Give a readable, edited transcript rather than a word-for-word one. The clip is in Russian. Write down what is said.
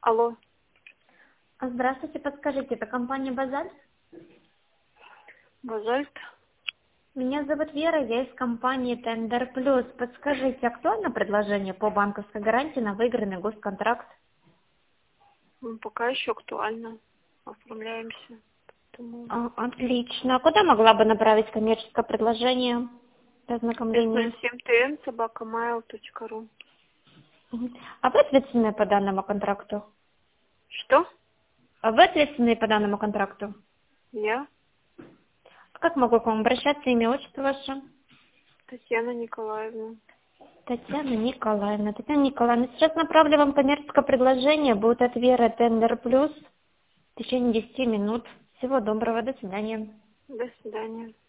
Алло. Здравствуйте, подскажите, это компания «Базальт»? Базальт. Меня зовут Вера, я из компании «Тендер Плюс». Подскажите, актуально предложение по банковской гарантии на выигранный госконтракт? Пока еще актуально. Оформляемся. Поэтому... Отлично. А куда могла бы направить коммерческое предложение для ознакомления? S07tn@mail.ru. А вы ответственны по данному контракту? Что? А вы ответственны по данному контракту? Я? Как могу к вам обращаться, имя, отчество ваше? Татьяна Николаевна. Татьяна Николаевна. Татьяна Николаевна, сейчас направлю вам коммерческое предложение. Будет от Веры Тендер Плюс в течение 10 минут. Всего доброго, до свидания. До свидания.